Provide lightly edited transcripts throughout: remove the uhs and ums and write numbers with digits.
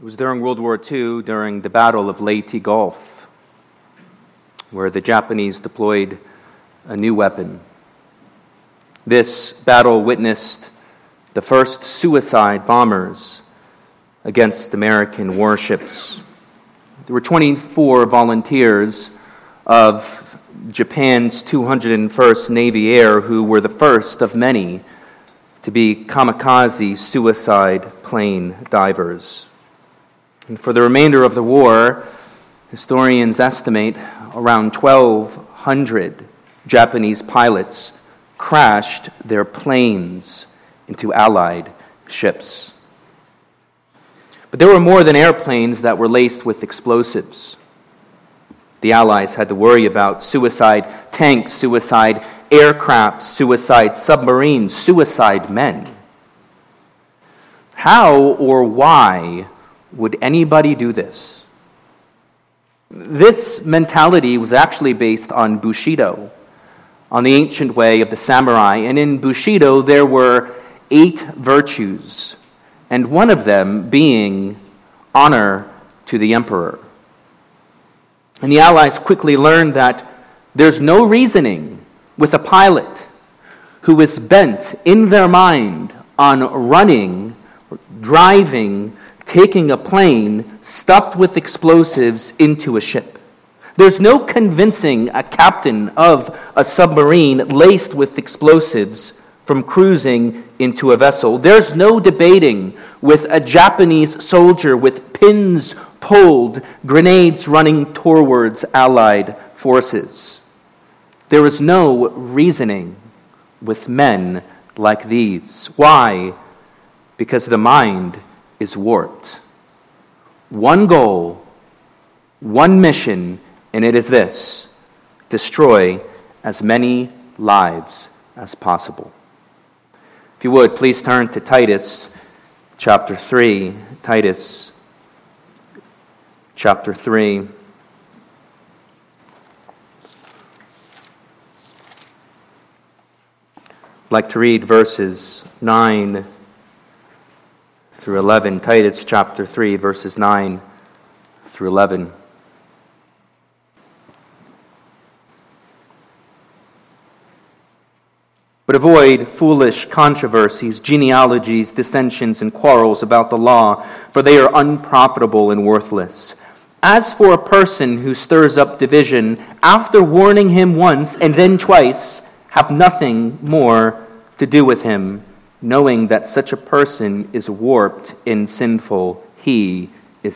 was during World War II, during the Battle of Leyte Gulf, where the Japanese deployed a new weapon. This battle witnessed the first suicide bombers against American warships. There were 24 volunteers of Japan's 201st Navy Air who were the first of many to be kamikaze suicide plane divers. And for the remainder of the war, historians estimate around 1,200 Japanese pilots crashed their planes into Allied ships. But there were more than airplanes that were laced with explosives. The Allies had to worry about suicide tanks, suicide aircraft, suicide submarines, suicide men. How or why would anybody do this? This mentality was actually based on Bushido, on the ancient way of the samurai. And in Bushido, there were 8 virtues, and one of them being honor to the emperor. And the Allies quickly learned that there's no reasoning with a pilot who is bent in their mind on running, driving, taking a plane stuffed with explosives into a ship. There's no convincing a captain of a submarine laced with explosives from cruising into a vessel. There's no debating with a Japanese soldier with pins pulled, grenades running towards Allied forces. There is no reasoning with men like these. Why? Because the mind is warped. One goal, one mission, and it is this: destroy as many lives as possible. If you would, please turn to Titus chapter 3. Titus chapter 3. I'd like to read verses 9 through 11. Titus chapter 3, verses 9 through 11. But avoid foolish controversies, genealogies, dissensions, and quarrels about the law, for they are unprofitable and worthless. As for a person who stirs up division, after warning him once and then twice, have nothing more to do with him, knowing that such a person is warped and sinful. He is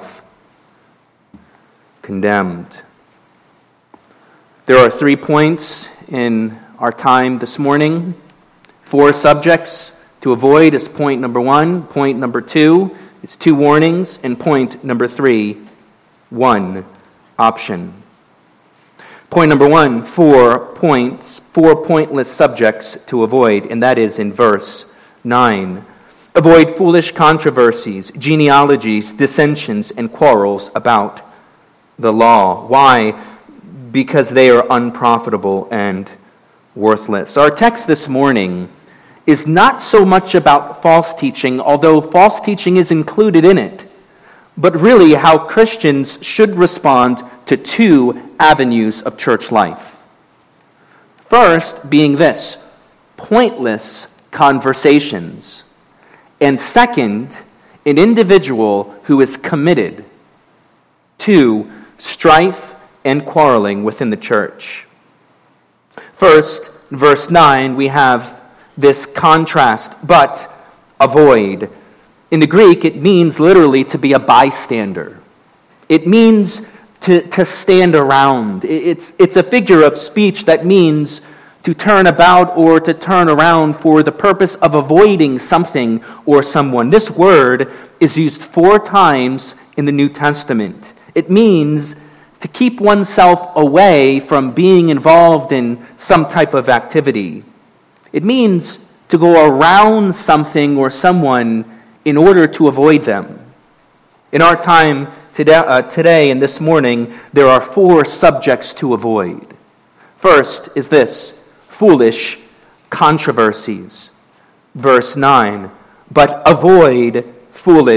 self-condemned. There are 3 points in our time this morning. 4 subjects to avoid is point number 1. Point number 2 is 2 warnings. And point number 3, 1 option. Point number 1, 4 points, 4 pointless subjects to avoid, and that is in verse 9. Avoid foolish controversies, genealogies, dissensions, and quarrels about the law. Why? Because they are unprofitable and worthless. Our text this morning is not so much about false teaching, although false teaching is included in it, but really how Christians should respond to 2 avenues of church life. First being this: pointless conversations. And second, an individual who is committed to strife and quarreling within the church. First, in verse 9, we have this contrast, but avoid. In the Greek, it means literally to be a bystander. It means to stand around. It's a figure of speech that means to turn about or to turn around for the purpose of avoiding something or someone. This word is used 4 times in the New Testament. It means to keep oneself away from being involved in some type of activity. It means to go around something or someone in order to avoid them. In our time today and this morning, there are 4 subjects to avoid. First is this: foolish controversies. Verse 9, but avoid foolish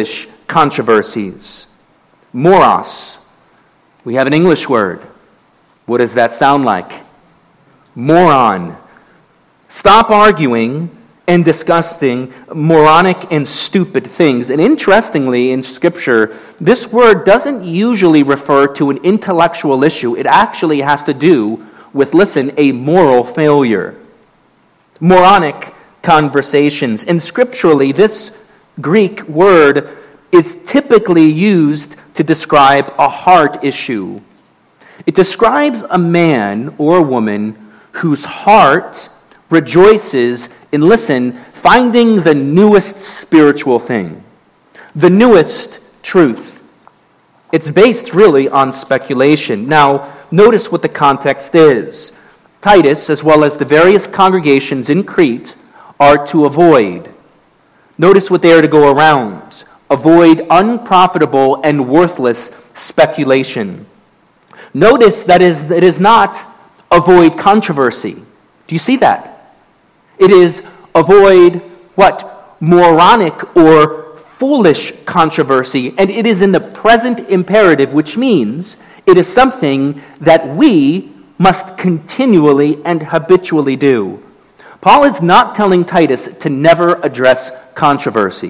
controversies. Moros. We have an English word. What does that sound like? Moron. Stop arguing and discussing moronic and stupid things. And interestingly, in Scripture, this word doesn't usually refer to an intellectual issue. It actually has to do with, listen, a moral failure. Moronic conversations. And scripturally, this Greek word is typically used to describe a heart issue. It describes a man or woman whose heart rejoices in, listen, finding the newest spiritual thing, the newest truth. It's based really on speculation. Now, notice what the context is. Titus, as well as the various congregations in Crete, are to avoid. Notice what they are to go around. Avoid unprofitable and worthless speculation. Notice that it is not avoid controversy. Do you see that? It is avoid what? Moronic or foolish controversy. And it is in the present imperative, which means it is something that we must continually and habitually do. Paul is not telling Titus to never address controversy.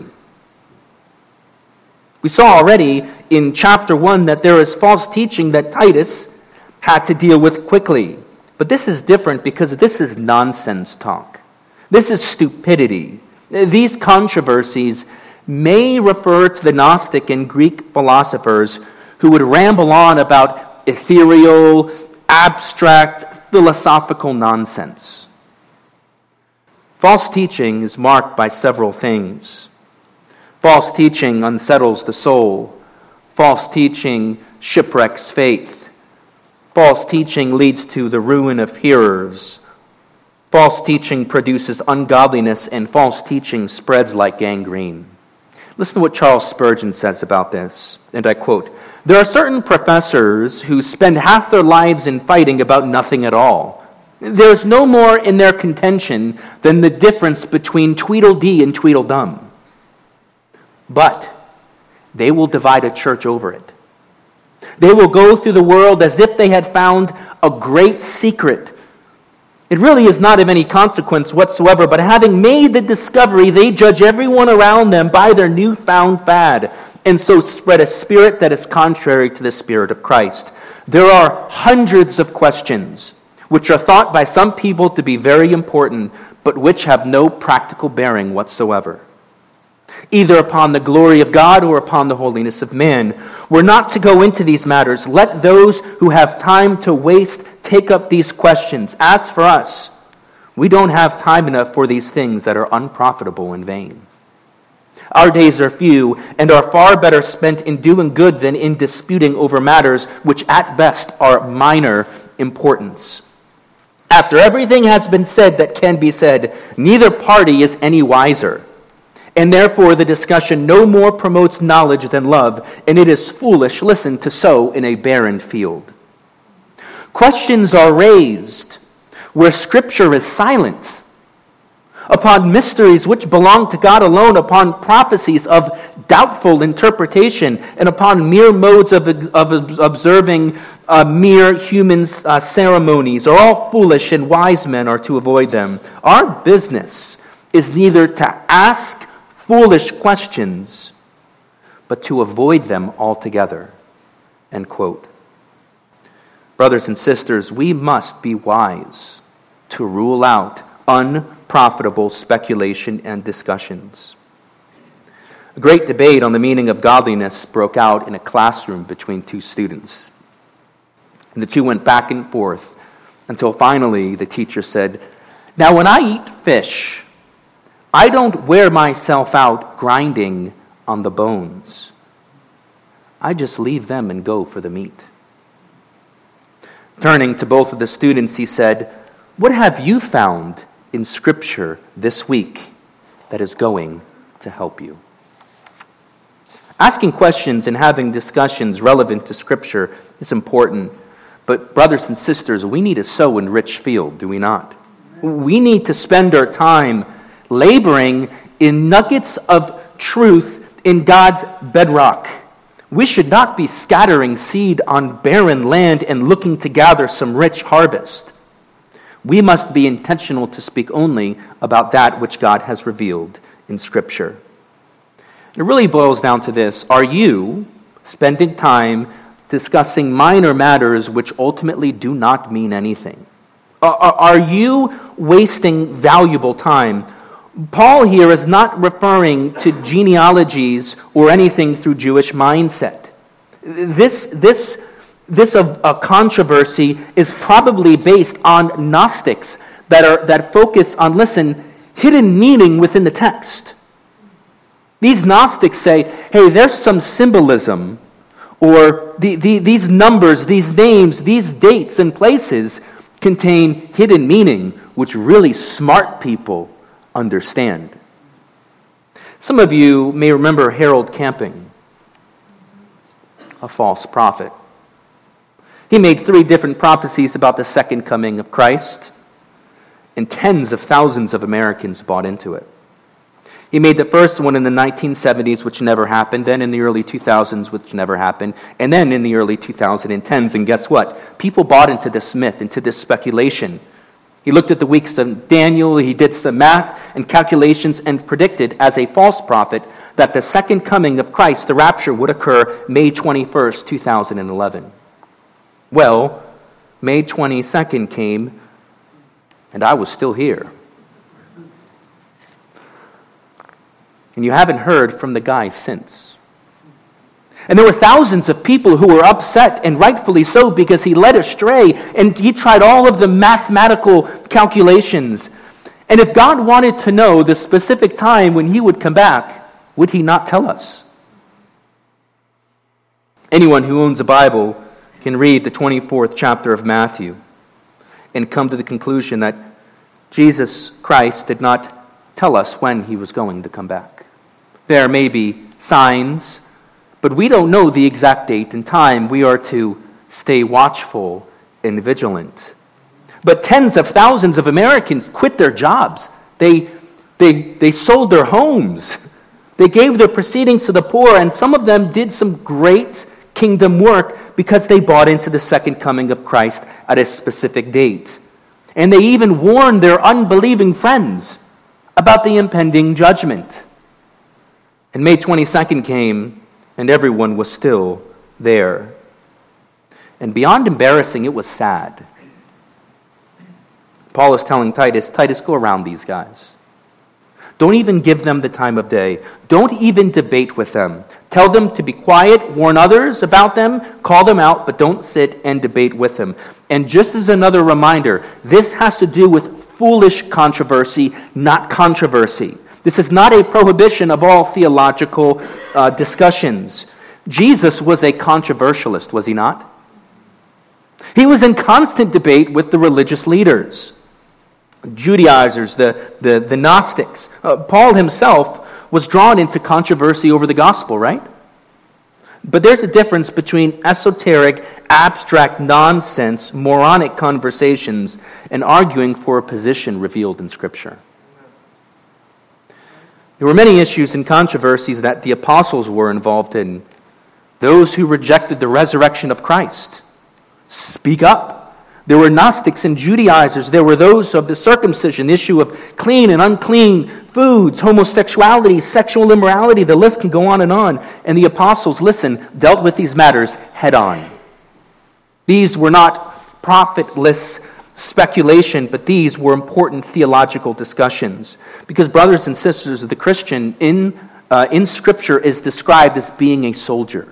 We saw already in chapter 1 that there is false teaching that Titus had to deal with quickly. But this is different because this is nonsense talk. This is stupidity. These controversies may refer to the Gnostic and Greek philosophers who would ramble on about ethereal, abstract, philosophical nonsense. False teaching is marked by several things. False teaching unsettles the soul. False teaching shipwrecks faith. False teaching leads to the ruin of hearers. False teaching produces ungodliness, and false teaching spreads like gangrene. Listen to what Charles Spurgeon says about this, and I quote, "There are certain professors who spend half their lives in fighting about nothing at all. There's no more in their contention than the difference between Tweedledee and Tweedledum. But they will divide a church over it. They will go through the world as if they had found a great secret. It really is not of any consequence whatsoever, but having made the discovery, they judge everyone around them by their newfound fad, and so spread a spirit that is contrary to the Spirit of Christ. There are hundreds of questions which are thought by some people to be very important, but which have no practical bearing whatsoever, either upon the glory of God or upon the holiness of man. We're not to go into these matters. Let those who have time to waste take up these questions. As for us, we don't have time enough for these things that are unprofitable and vain. Our days are few and are far better spent in doing good than in disputing over matters which at best are minor importance. After everything has been said that can be said, neither party is any wiser. And therefore the discussion no more promotes knowledge than love, and it is foolish, listen, to sow in a barren field. Questions are raised where Scripture is silent, upon mysteries which belong to God alone, upon prophecies of doubtful interpretation, and upon mere modes of observing mere human ceremonies, are all foolish, and wise men are to avoid them. Our business is neither to ask foolish questions, but to avoid them altogether." End quote. Brothers and sisters, we must be wise to rule out unprofitable speculation and discussions. A great debate on the meaning of godliness broke out in a classroom between two students. And the two went back and forth until finally the teacher said, "Now when I eat fish, I don't wear myself out grinding on the bones. I just leave them and go for the meat." Turning to both of the students, he said, "What have you found in Scripture this week that is going to help you?" Asking questions and having discussions relevant to Scripture is important. But brothers and sisters, we need to sow in rich field, do we not? We need to spend our time laboring in nuggets of truth in God's bedrock. We should not be scattering seed on barren land and looking to gather some rich harvest. We must be intentional to speak only about that which God has revealed in Scripture. It really boils down to this. Are you spending time discussing minor matters which ultimately do not mean anything? Are you wasting valuable time? Paul here is not referring to genealogies or anything through Jewish mindset. This controversy is probably based on Gnostics that focus on, hidden meaning within the text. These Gnostics say, hey, there's some symbolism, or these numbers, these names, these dates and places contain hidden meaning, which really smart people understand. Some of you may remember Harold Camping, a false prophet. He made 3 different prophecies about the second coming of Christ, and tens of thousands of Americans bought into it. He made the first one in the 1970s, which never happened, then in the early 2000s, which never happened, and then in the early 2010s. And guess what? People bought into this myth, into this speculation. He looked at the weeks of Daniel, he did some math and calculations, and predicted as a false prophet that the second coming of Christ, the rapture, would occur May 21st, 2011. Well, May 22nd came, and I was still here. And you haven't heard from the guy since. And there were thousands of people who were upset, and rightfully so, because he led astray, and he tried all of the mathematical calculations. And if God wanted to know the specific time when he would come back, would he not tell us? Anyone who owns a Bible can read the 24th chapter of Matthew and come to the conclusion that Jesus Christ did not tell us when he was going to come back. There may be signs, but we don't know the exact date and time. We are to stay watchful and vigilant. But tens of thousands of Americans quit their jobs. They sold their homes. They gave their proceedings to the poor, and some of them did some great kingdom work because they bought into the second coming of Christ at a specific date. And they even warned their unbelieving friends about the impending judgment. And May 22nd came, and everyone was still there. And beyond embarrassing, it was sad. Paul is telling Titus, go around these guys. Don't even give them the time of day. Don't even debate with them. Tell them to be quiet, warn others about them, call them out, but don't sit and debate with them. And just as another reminder, this has to do with foolish controversy, not controversy. This is not a prohibition of all theological discussions. Jesus was a controversialist, was he not? He was in constant debate with the religious leaders, Judaizers, the Gnostics. Paul himself was drawn into controversy over the gospel, right? But there's a difference between esoteric, abstract nonsense, moronic conversations, and arguing for a position revealed in Scripture. There were many issues and controversies that the apostles were involved in. Those who rejected the resurrection of Christ, speak up. There were Gnostics and Judaizers. There were those of the circumcision, the issue of clean and unclean foods, homosexuality, sexual immorality. The list can go on. And the apostles, dealt with these matters head on. These were not profitless speculation, but these were important theological discussions. Because, brothers and sisters, the Christian in Scripture is described as being a soldier.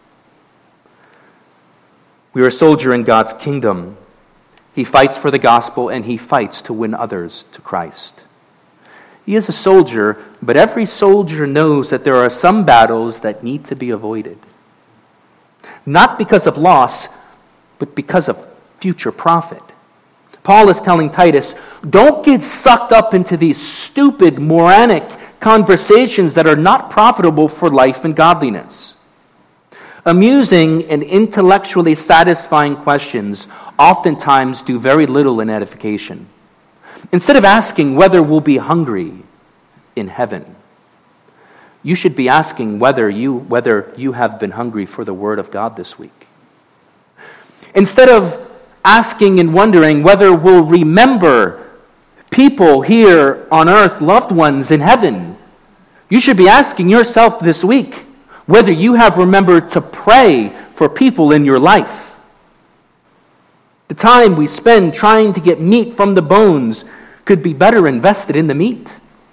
We are a soldier in God's kingdom. He fights for the gospel, and he fights to win others to Christ. He is a soldier, but every soldier knows that there are some battles that need to be avoided. Not because of loss, but because of future profit. Paul is telling Titus, don't get sucked up into these stupid, moronic conversations that are not profitable for life and godliness. Amusing and intellectually satisfying questions oftentimes do very little in edification. Instead of asking whether we'll be hungry in heaven, you should be asking whether you have been hungry for the Word of God this week. Instead of asking and wondering whether we'll remember people here on earth, loved ones in heaven, you should be asking yourself this week whether you have remembered to pray for people in your life. The time we spend trying to get meat from the bones could be better invested in the meat.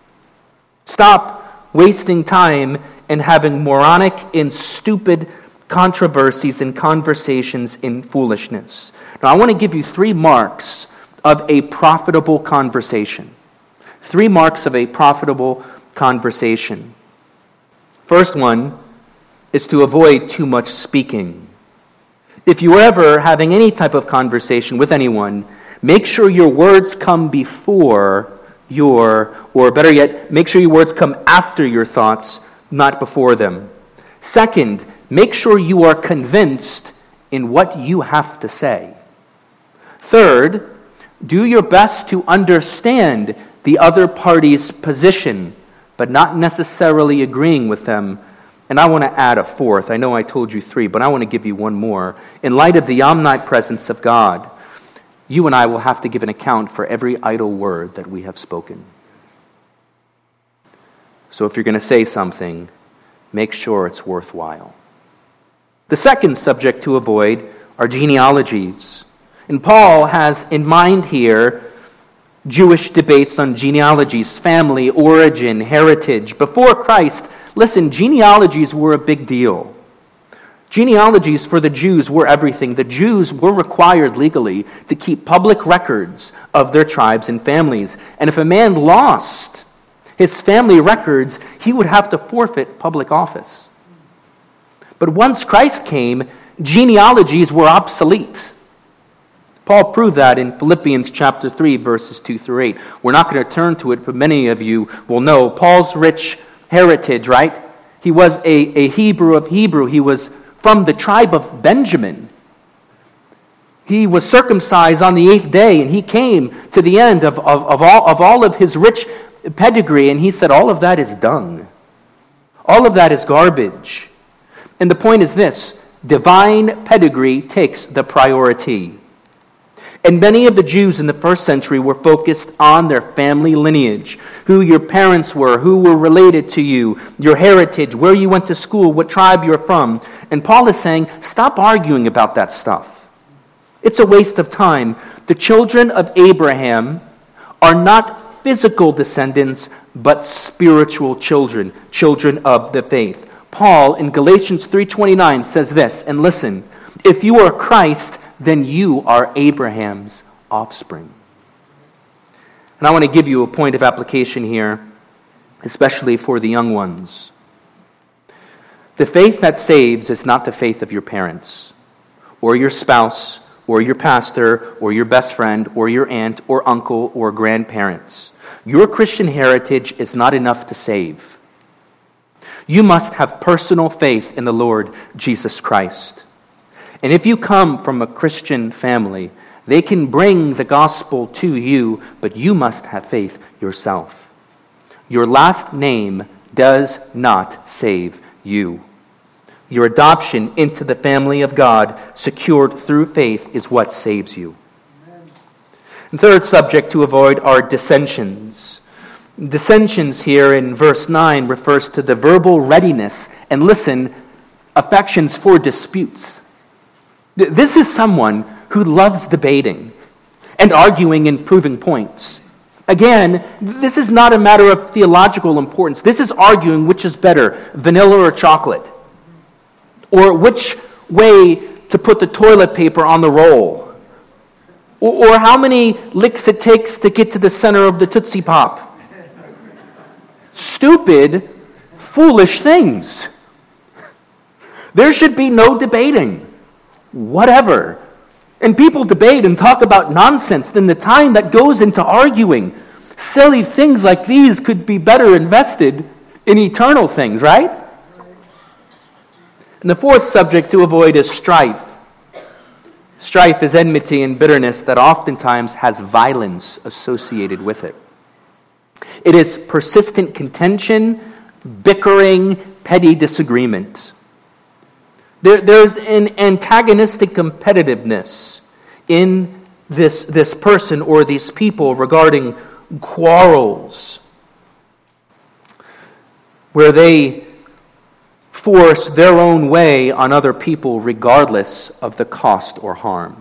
Stop wasting time and having moronic and stupid controversies and conversations in foolishness. Now, I want to give you 3 marks of a profitable conversation. 3 marks of a profitable conversation. First one is to avoid too much speaking. If you are ever having any type of conversation with anyone, make sure your words come before or better yet, make sure your words come after your thoughts, not before them. Second, make sure you are convinced in what you have to say. Third, do your best to understand the other party's position, but not necessarily agreeing with them. And I want to add a fourth. I know I told you 3, but I want to give you one more. In light of the omnipresence of God, you and I will have to give an account for every idle word that we have spoken. So if you're going to say something, make sure it's worthwhile. The second subject to avoid are genealogies. And Paul has in mind here Jewish debates on genealogies, family, origin, heritage. Before Christ, listen, genealogies were a big deal. Genealogies for the Jews were everything. The Jews were required legally to keep public records of their tribes and families. And if a man lost his family records, he would have to forfeit public office. But once Christ came, genealogies were obsolete. Paul proved that in Philippians chapter 3, verses 2 through 8. We're not going to turn to it, but many of you will know Paul's rich heritage, right? He was a Hebrew of Hebrew. He was from the tribe of Benjamin. He was circumcised on the 8th day, and he came to the end of all of his rich pedigree, and he said, all of that is dung. All of that is garbage. And the point is this: divine pedigree takes the priority. And many of the Jews in the first century were focused on their family lineage, who your parents were, who were related to you, your heritage, where you went to school, what tribe you're from. And Paul is saying, stop arguing about that stuff. It's a waste of time. The children of Abraham are not physical descendants, but spiritual children, children of the faith. Paul in Galatians 3:29 says this, and listen, if you are Christ, then you are Abraham's offspring. And I want to give you a point of application here, especially for the young ones. The faith that saves is not the faith of your parents, or your spouse, or your pastor, or your best friend, or your aunt, or uncle, or grandparents. Your Christian heritage is not enough to save. You must have personal faith in the Lord Jesus Christ. And if you come from a Christian family, they can bring the gospel to you, but you must have faith yourself. Your last name does not save you. Your adoption into the family of God, secured through faith, is what saves you. And third subject to avoid are dissensions. Dissensions here in verse 9 refers to the verbal readiness, and listen, affections for disputes. This is someone who loves debating and arguing and proving points. Again, this is not a matter of theological importance. This is arguing which is better, vanilla or chocolate, or which way to put the toilet paper on the roll, or how many licks it takes to get to the center of the Tootsie Pop. Stupid, foolish things. There should be no debating. Whatever. And people debate and talk about nonsense, then the time that goes into arguing silly things like these could be better invested in eternal things, right? And the fourth subject to avoid is strife. Strife is enmity and bitterness that oftentimes has violence associated with it. It is persistent contention bickering, petty disagreement. There's an antagonistic competitiveness in this person or these people regarding quarrels, where they force their own way on other people regardless of the cost or harm.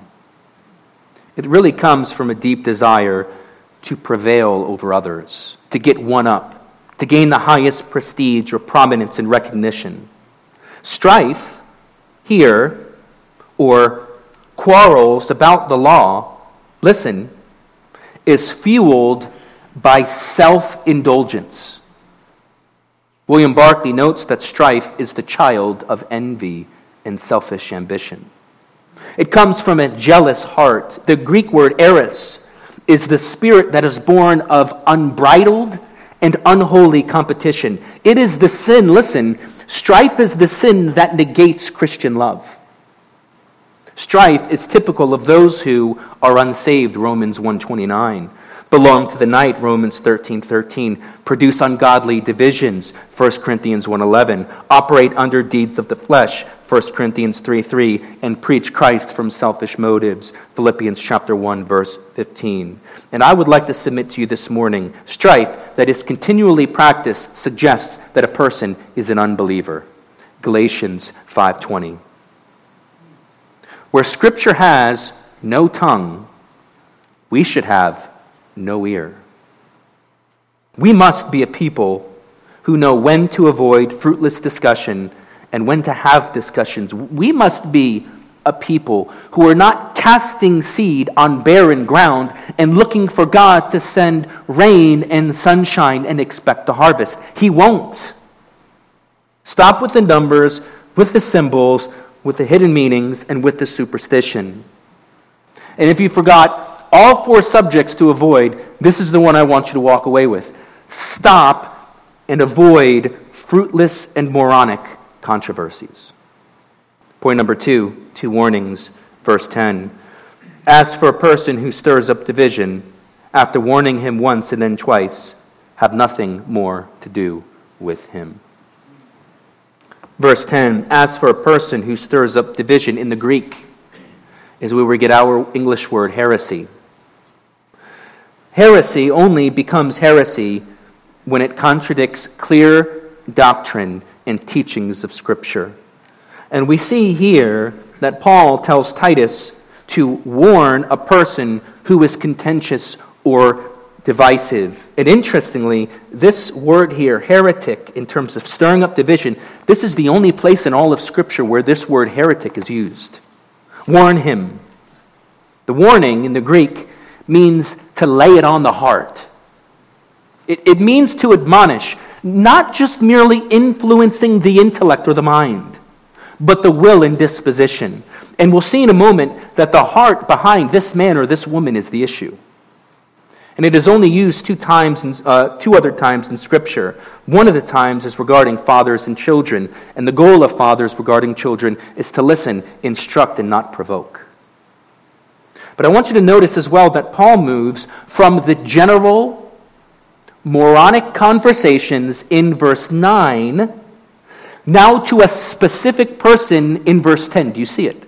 It really comes from a deep desire to prevail over others, to get one up, to gain the highest prestige or prominence and recognition. Strife here, or quarrels about the law, listen, is fueled by self-indulgence. William Barclay notes that strife is the child of envy and selfish ambition. It comes from a jealous heart. The Greek word eris is the spirit that is born of unbridled and unholy competition. It is the sin, listen, strife is the sin that negates Christian love. Strife is typical of those who are unsaved, Romans 1:29. Belong to the night, Romans 13:13. Produce ungodly divisions, 1 Corinthians 1:11. Operate under deeds of the flesh, 1 Corinthians 3:3. And preach Christ from selfish motives, Philippians chapter 1, verse 15. And I would like to submit to you this morning, strife that is continually practiced suggests that a person is an unbeliever, Galatians 5:20. Where Scripture has no tongue, we should have no ear. We must be a people who know when to avoid fruitless discussion and when to have discussions. We must be a people who are not casting seed on barren ground and looking for God to send rain and sunshine and expect a harvest. He won't. Stop with the numbers, with the symbols, with the hidden meanings, and with the superstition. And if you forgot all 4 subjects to avoid, this is the one I want you to walk away with. Stop and avoid fruitless and moronic controversies. Point number 2, 2 warnings, verse 10. As for a person who stirs up division, after warning him once and then twice, have nothing more to do with him. Verse 10, as for a person who stirs up division, in the Greek is where we get our English word heresy. Heresy only becomes heresy when it contradicts clear doctrine and teachings of Scripture. And we see here that Paul tells Titus to warn a person who is contentious or divisive. And interestingly, this word here, heretic, in terms of stirring up division, this is the only place in all of Scripture where this word heretic is used. Warn him. The warning in the Greek means to lay it on the heart. It means to admonish, not just merely influencing the intellect or the mind, but the will and disposition. And we'll see in a moment that the heart behind this man or this woman is the issue. And it is only used 2 other times in Scripture. One of the times is regarding fathers and children, and the goal of fathers regarding children is to listen, instruct, and not provoke. But I want you to notice as well that Paul moves from the general moronic conversations in verse 9 now to a specific person in verse 10. Do you see it?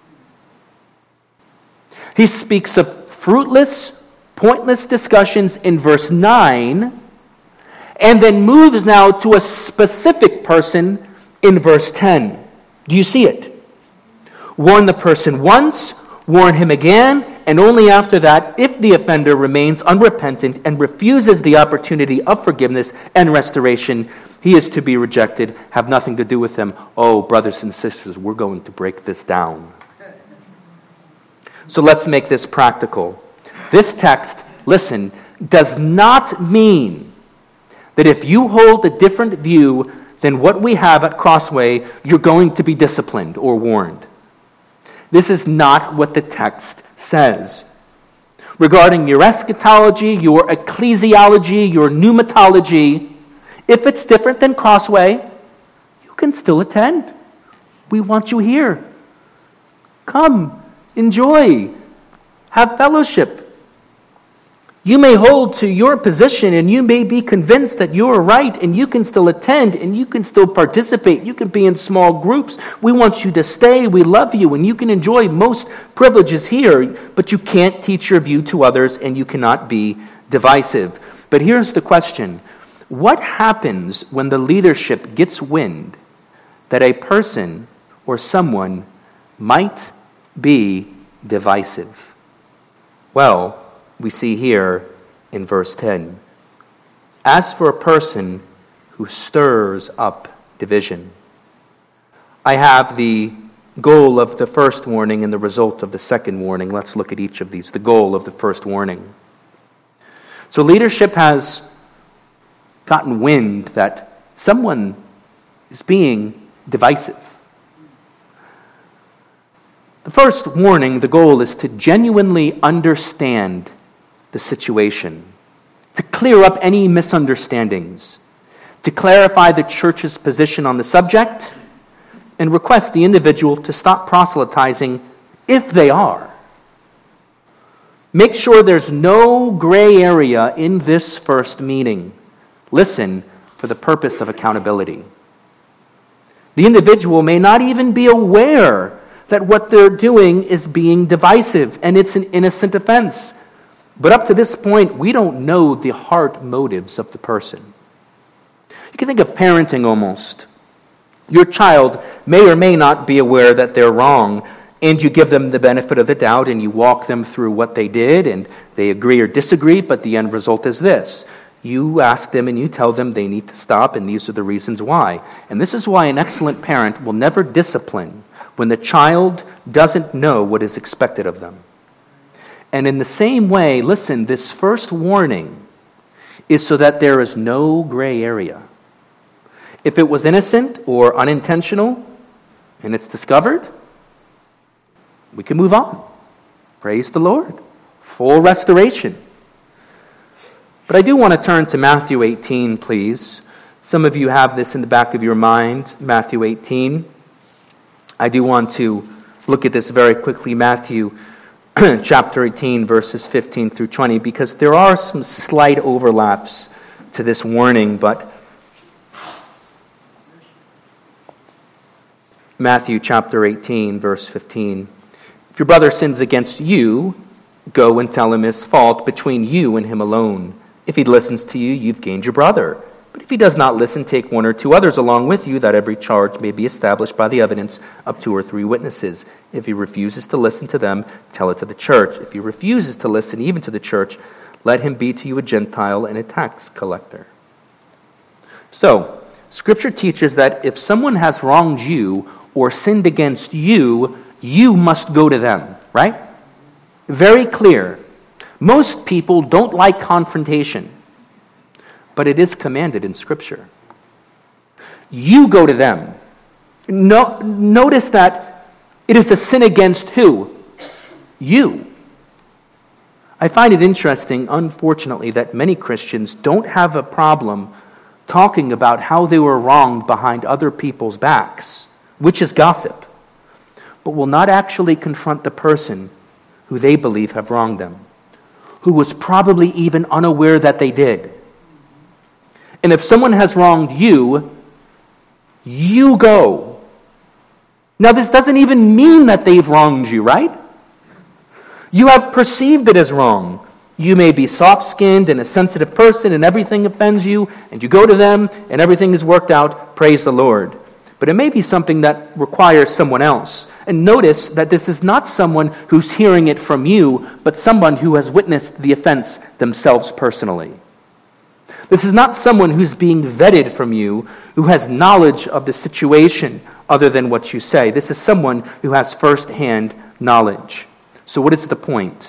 He speaks of fruitless, pointless discussions in verse 9 and then moves now to a specific person in verse 10. Do you see it? Warn the person once, warn him again, and only after that, if the offender remains unrepentant and refuses the opportunity of forgiveness and restoration, he is to be rejected, have nothing to do with him. Oh, brothers and sisters, we're going to break this down. So let's make this practical. This text, listen, does not mean that if you hold a different view than what we have at Crossway, you're going to be disciplined or warned. This is not what the text says. Regarding your eschatology, your ecclesiology, your pneumatology, if it's different than Crossway, you can still attend. We want you here. Come, enjoy, have fellowship. You may hold to your position and you may be convinced that you're right and you can still attend and you can still participate. You can be in small groups. We want you to stay. We love you and you can enjoy most privileges here, but you can't teach your view to others and you cannot be divisive. But here's the question. What happens when the leadership gets wind that a person or someone might be divisive? Well, we see here in verse 10. As for a person who stirs up division. I have the goal of the first warning and the result of the second warning. Let's look at each of these. The goal of the first warning. So leadership has gotten wind that someone is being divisive. The first warning, the goal is to genuinely understand the situation, to clear up any misunderstandings, to clarify the church's position on the subject, and request the individual to stop proselytizing if they are. Make sure there's no gray area in this first meeting. Listen for the purpose of accountability. The individual may not even be aware that what they're doing is being divisive and it's an innocent offense. But up to this point, we don't know the heart motives of the person. You can think of parenting almost. Your child may or may not be aware that they're wrong, and you give them the benefit of the doubt and you walk them through what they did, and they agree or disagree, but the end result is this. You ask them and you tell them they need to stop, and these are the reasons why. And this is why an excellent parent will never discipline when the child doesn't know what is expected of them. And in the same way, listen, this first warning is so that there is no gray area. If it was innocent or unintentional and it's discovered, we can move on. Praise the Lord. Full restoration. But I do want to turn to Matthew 18, please. Some of you have this in the back of your mind, Matthew 18. I do want to look at this very quickly, Matthew chapter 18, verses 15 through 20, because there are some slight overlaps to this warning, but Matthew chapter 18, verse 15. If your brother sins against you, go and tell him his fault between you and him alone. If he listens to you, you've gained your brother. But if he does not listen, take one or two others along with you, that every charge may be established by the evidence of 2 or 3 witnesses. If he refuses to listen to them, tell it to the church. If he refuses to listen even to the church, let him be to you a Gentile and a tax collector. So, Scripture teaches that if someone has wronged you or sinned against you, you must go to them, right? Very clear. Most people don't like confrontation, but it is commanded in Scripture. You go to them. Notice that it is a sin against who? You. I find it interesting, unfortunately, that many Christians don't have a problem talking about how they were wronged behind other people's backs, which is gossip, but will not actually confront the person who they believe have wronged them, who was probably even unaware that they did. And if someone has wronged you, you go. Now, this doesn't even mean that they've wronged you, right? You have perceived it as wrong. You may be soft-skinned and a sensitive person and everything offends you, and you go to them and everything is worked out, praise the Lord. But it may be something that requires someone else. And notice that this is not someone who's hearing it from you, but someone who has witnessed the offense themselves personally. This is not someone who's being vetted from you, who has knowledge of the situation other than what you say. This is someone who has first-hand knowledge. So what is the point?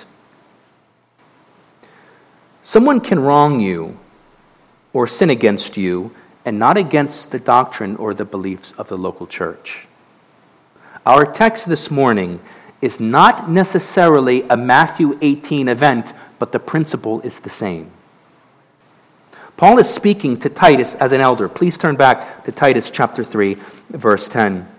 Someone can wrong you or sin against you and not against the doctrine or the beliefs of the local church. Our text this morning is not necessarily a Matthew 18 event, but the principle is the same. Paul is speaking to Titus as an elder. Please turn back to Titus chapter 3, verse 10.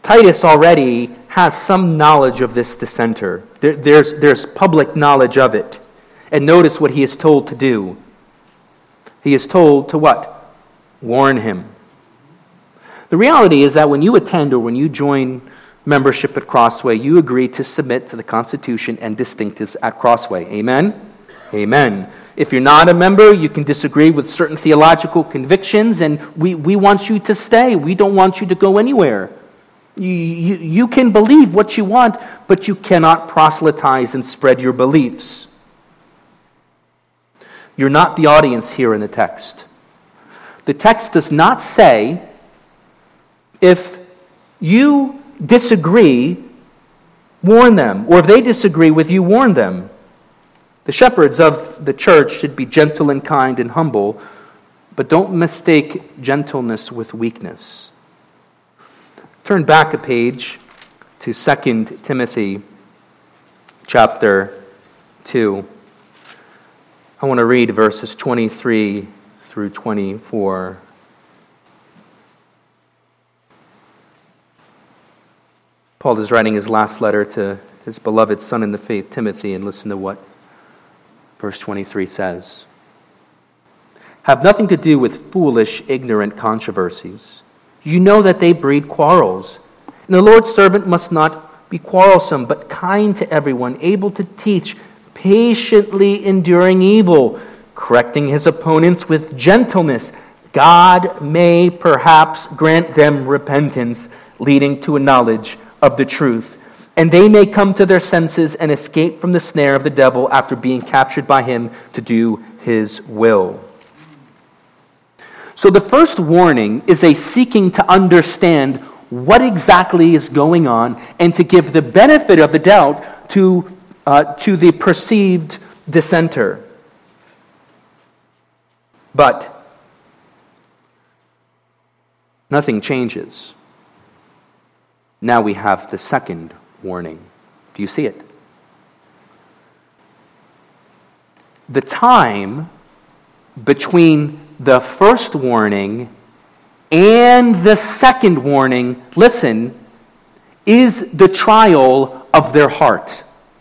Titus already has some knowledge of this dissenter. There's public knowledge of it. And notice what he is told to do. He is told to what? Warn him. The reality is that when you attend or when you join membership at Crossway, you agree to submit to the Constitution and distinctives at Crossway. Amen? Amen. If you're not a member, you can disagree with certain theological convictions, and we want you to stay. We don't want you to go anywhere. You can believe what you want, but you cannot proselytize and spread your beliefs. You're not the audience here in the text. The text does not say, if you disagree, warn them, or if they disagree with you, warn them. The shepherds of the church should be gentle and kind and humble, but don't mistake gentleness with weakness. Turn back a page to 2 Timothy chapter 2. I want to read verses 23 through 24. Paul is writing his last letter to his beloved son in the faith, Timothy, and listen to what verse 23 says. Have nothing to do with foolish, ignorant controversies. You know that they breed quarrels. And the Lord's servant must not be quarrelsome, but kind to everyone, able to teach, patiently enduring evil, correcting his opponents with gentleness. God may perhaps grant them repentance, leading to a knowledge of the truth, and they may come to their senses and escape from the snare of the devil after being captured by him to do his will. So the first warning is a seeking to understand what exactly is going on and to give the benefit of the doubt to the perceived dissenter. But nothing changes. Now we have the second warning. Do you see it? The time between the first warning and the second warning, listen, is the trial of their heart.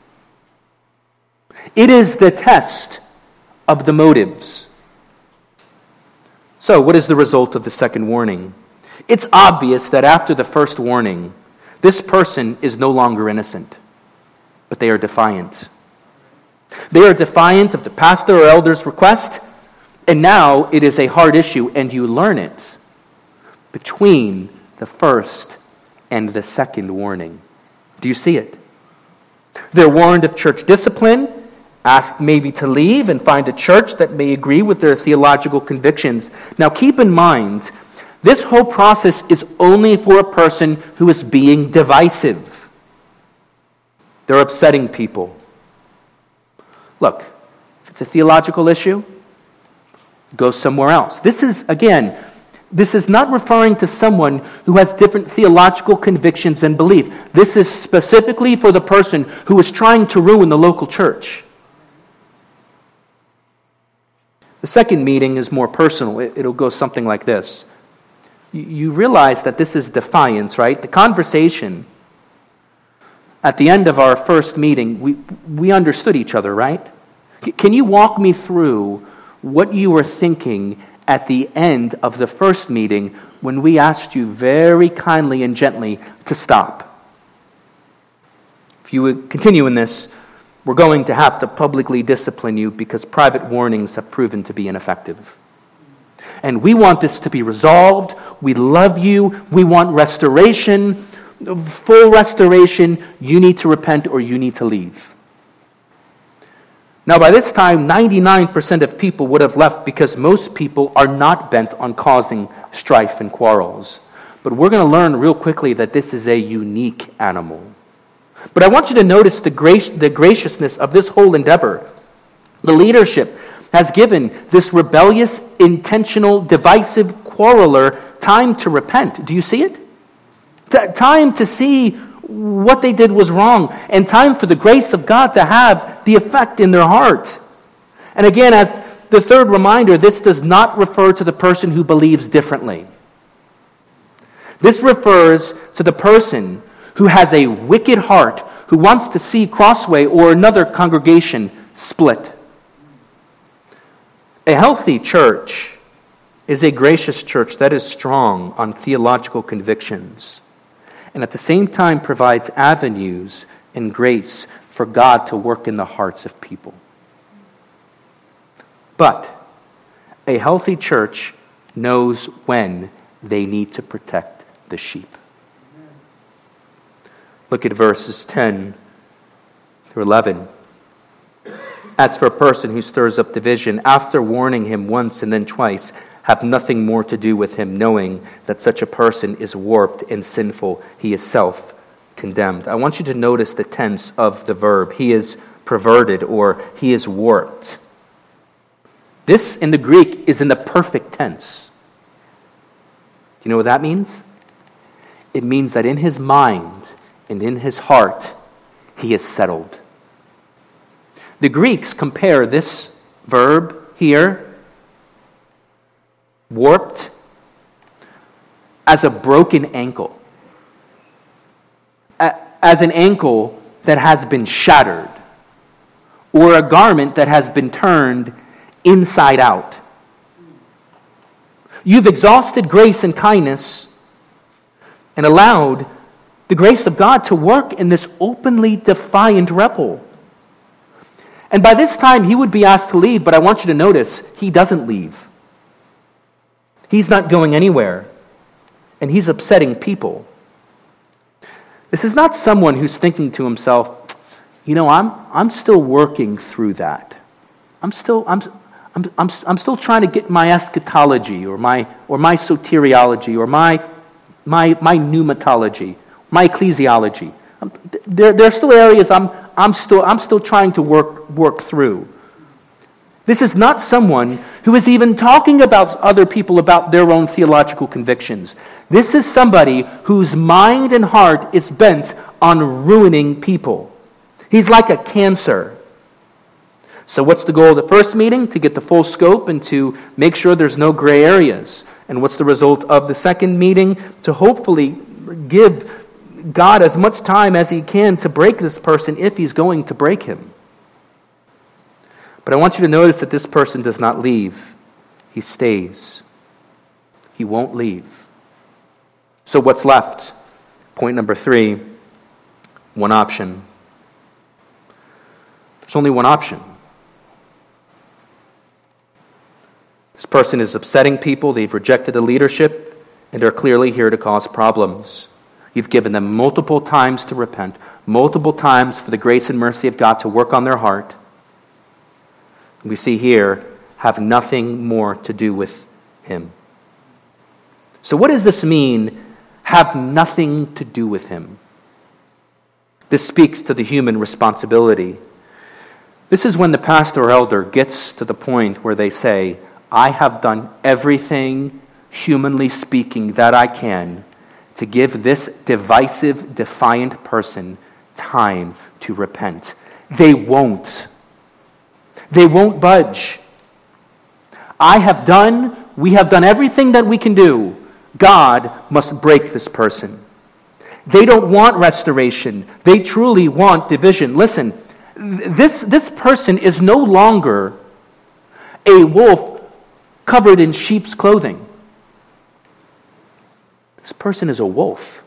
It is the test of the motives. So, what is the result of the second warning? It's obvious that after the first warning, this person is no longer innocent, but they are defiant. They are defiant of the pastor or elder's request, and now it is a hard issue, and you learn it between the first and the second warning. Do you see it? They're warned of church discipline, asked maybe to leave and find a church that may agree with their theological convictions. Now keep in mind, this whole process is only for a person who is being divisive. They're upsetting people. Look, if it's a theological issue, go somewhere else. This is not referring to someone who has different theological convictions and belief. This is specifically for the person who is trying to ruin the local church. The second meeting is more personal. It'll go something like this. You realize that this is defiance, right? The conversation at the end of our first meeting, we understood each other, right? Can you walk me through what you were thinking at the end of the first meeting when we asked you very kindly and gently to stop? If you would continue in this, we're going to have to publicly discipline you because private warnings have proven to be ineffective. And we want this to be resolved. We love you. We want restoration, full restoration. You need to repent or you need to leave. Now, by this time, 99% of people would have left because most people are not bent on causing strife and quarrels. But we're going to learn real quickly that this is a unique animal. But I want you to notice the graciousness of this whole endeavor. The leadership has given this rebellious, intentional, divisive quarreler time to repent. Do you see it? Time to see what they did was wrong, and time for the grace of God to have the effect in their heart. And again, as the third reminder, this does not refer to the person who believes differently. This refers to the person who has a wicked heart, who wants to see Crossway or another congregation split. A healthy church is a gracious church that is strong on theological convictions and at the same time provides avenues and grace for God to work in the hearts of people. But a healthy church knows when they need to protect the sheep. Look at verses 10 through 11. As for a person who stirs up division, after warning him once and then twice, have nothing more to do with him, knowing that such a person is warped and sinful. He is self-condemned. I want you to notice the tense of the verb. He is perverted, or he is warped. This in the Greek is in the perfect tense. Do you know what that means? It means that in his mind and in his heart, he is settled. The Greeks compare this verb here, warped, as a broken ankle. As an ankle that has been shattered, or a garment that has been turned inside out. You've exhausted grace and kindness and allowed the grace of God to work in this openly defiant rebel. And by this time, he would be asked to leave, but I want you to notice, he doesn't leave. He's not going anywhere, and he's upsetting people. This is not someone who's thinking to himself, I'm still working through that. I'm still trying to get my eschatology or my soteriology or my pneumatology, my ecclesiology. There are still areas I'm still trying to work through. This is not someone who is even talking about other people about their own theological convictions. This is somebody whose mind and heart is bent on ruining people. He's like a cancer. So what's the goal of the first meeting? To get the full scope and to make sure there's no gray areas. And what's the result of the second meeting? To hopefully give God as much time as he can to break this person if he's going to break him. But I want you to notice that this person does not leave. He stays. He won't leave. So what's left? Point number 3, one option. There's only one option. This person is upsetting people. They've rejected the leadership and are clearly here to cause problems. You've given them multiple times to repent, multiple times for the grace and mercy of God to work on their heart. We see here, have nothing more to do with him. So what does this mean, have nothing to do with him? This speaks to the human responsibility. This is when the pastor or elder gets to the point where they say, I have done everything, humanly speaking, that I can to give this divisive, defiant person time to repent. They won't. They won't budge. We have done everything that we can do. God must break this person. They don't want restoration. They truly want division. Listen, this person is no longer a wolf covered in sheep's clothing. This person is a wolf.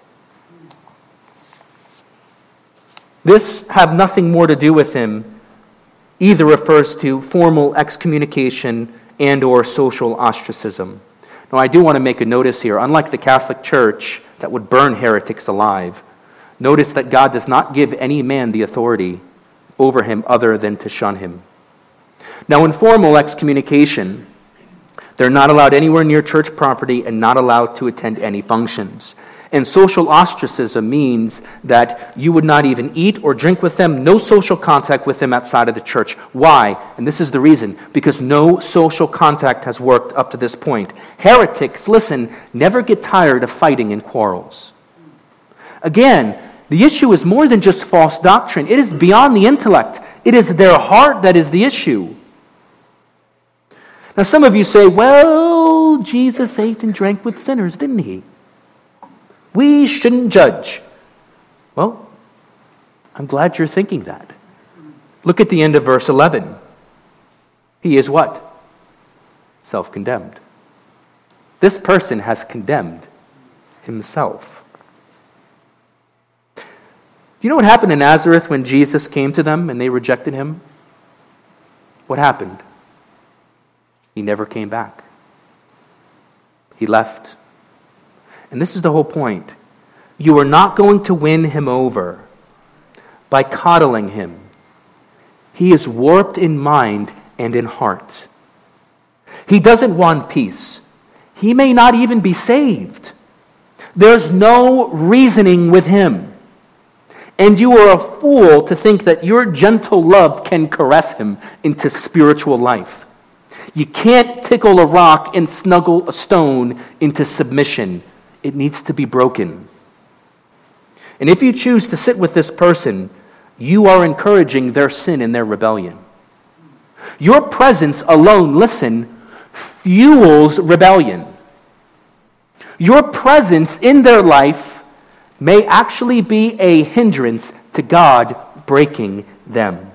This have nothing more to do with him either refers to formal excommunication and or social ostracism. Now, I do want to make a notice here. Unlike the Catholic Church that would burn heretics alive, notice that God does not give any man the authority over him other than to shun him. Now, in formal excommunication, they're not allowed anywhere near church property and not allowed to attend any functions. And social ostracism means that you would not even eat or drink with them, no social contact with them outside of the church. Why? And this is the reason. Because no social contact has worked up to this point. Heretics, listen, never get tired of fighting in quarrels. Again, the issue is more than just false doctrine. It is beyond the intellect. It is their heart that is the issue. Now some of you say, well, Jesus ate and drank with sinners, didn't he? We shouldn't judge. Well, I'm glad you're thinking that. Look at the end of verse 11. He is what? Self-condemned. This person has condemned himself. Do you know what happened in Nazareth when Jesus came to them and they rejected him? What happened? He never came back. He left. And this is the whole point. You are not going to win him over by coddling him. He is warped in mind and in heart. He doesn't want peace. He may not even be saved. There's no reasoning with him. And you are a fool to think that your gentle love can caress him into spiritual life. You can't tickle a rock and snuggle a stone into submission. It needs to be broken. And if you choose to sit with this person, you are encouraging their sin and their rebellion. Your presence alone, listen, fuels rebellion. Your presence in their life may actually be a hindrance to God breaking them.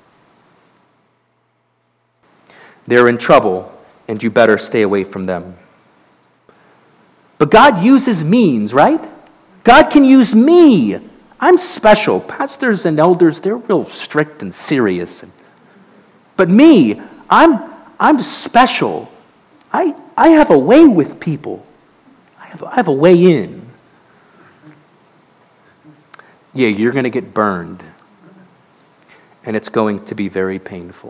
They're in trouble, and you better stay away from them. But God uses means, right? God can use me. I'm special. Pastors and elders, they're real strict and serious. But me, I'm special. I have a way with people. I have a way in. Yeah, you're going to get burned. And it's going to be very painful.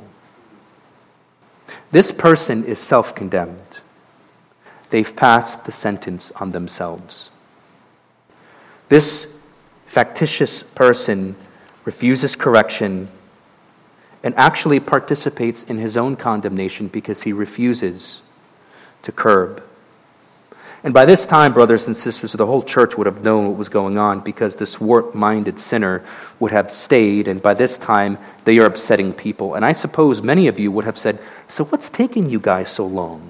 This person is self-condemned. They've passed the sentence on themselves. This factitious person refuses correction and actually participates in his own condemnation because he refuses to curb. And by this time, brothers and sisters, the whole church would have known what was going on because this warped-minded sinner would have stayed, and by this time, they are upsetting people. And I suppose many of you would have said, so what's taking you guys so long?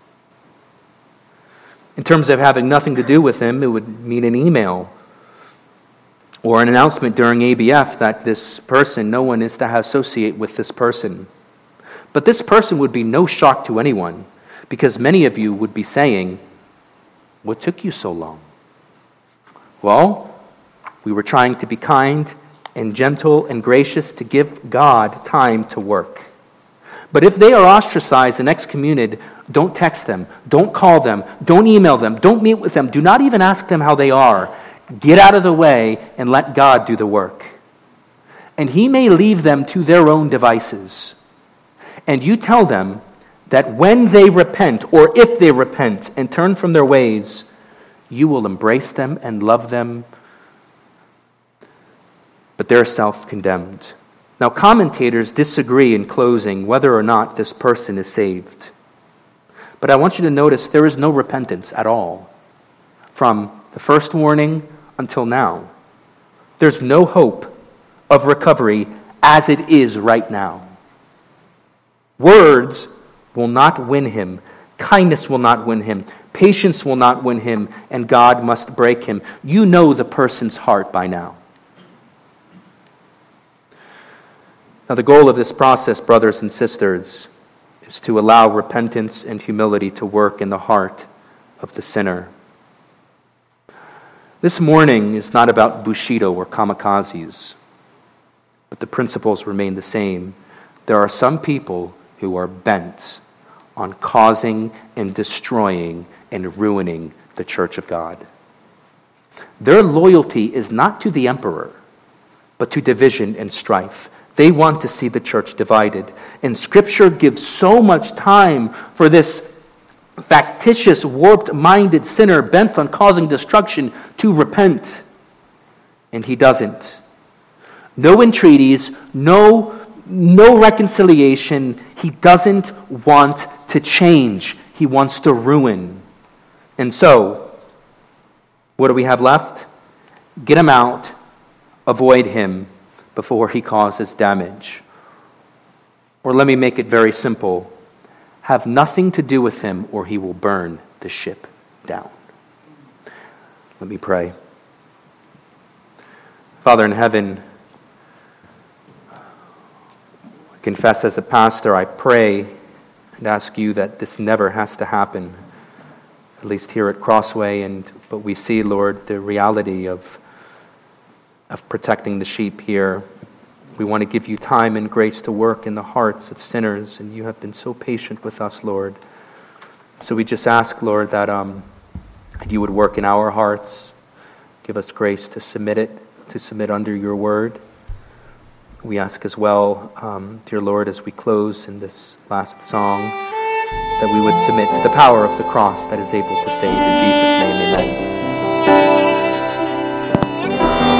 In terms of having nothing to do with him, it would mean an email or an announcement during ABF that this person, no one is to associate with this person. But this person would be no shock to anyone because many of you would be saying, what took you so long? Well, we were trying to be kind and gentle and gracious to give God time to work. But if they are ostracized and excommunicated, don't text them, don't call them, don't email them, don't meet with them, do not even ask them how they are. Get out of the way and let God do the work. And he may leave them to their own devices. And you tell them that when they repent, or if they repent and turn from their ways, you will embrace them and love them, but they're self-condemned. Now, commentators disagree in closing whether or not this person is saved. But I want you to notice there is no repentance at all from the first warning until now. There's no hope of recovery as it is right now. Words will not win him. Kindness will not win him. Patience will not win him, and God must break him. You know the person's heart by now. Now, the goal of this process, brothers and sisters, is to allow repentance and humility to work in the heart of the sinner. This morning is not about Bushido or kamikazes, but the principles remain the same. There are some people who are bent on causing and destroying and ruining the church of God. Their loyalty is not to the emperor, but to division and strife. They want to see the church divided. And Scripture gives so much time for this factitious, warped-minded sinner bent on causing destruction to repent. And he doesn't. No entreaties, no reconciliation. He doesn't want to change. He wants to ruin. And so, what do we have left? Get him out, avoid him before he causes damage. Or let me make it very simple. Have nothing to do with him or he will burn the ship down. Let me pray. Father in heaven, I confess as a pastor, I pray and ask you that this never has to happen, at least here at Crossway. But we see, Lord, the reality of protecting the sheep here. We want to give you time and grace to work in the hearts of sinners, and you have been so patient with us, Lord. So we just ask, Lord, that you would work in our hearts. Give us grace to submit under your word. We ask as well, dear Lord, as we close in this last song, that we would submit to the power of the cross that is able to save. In Jesus' name, amen.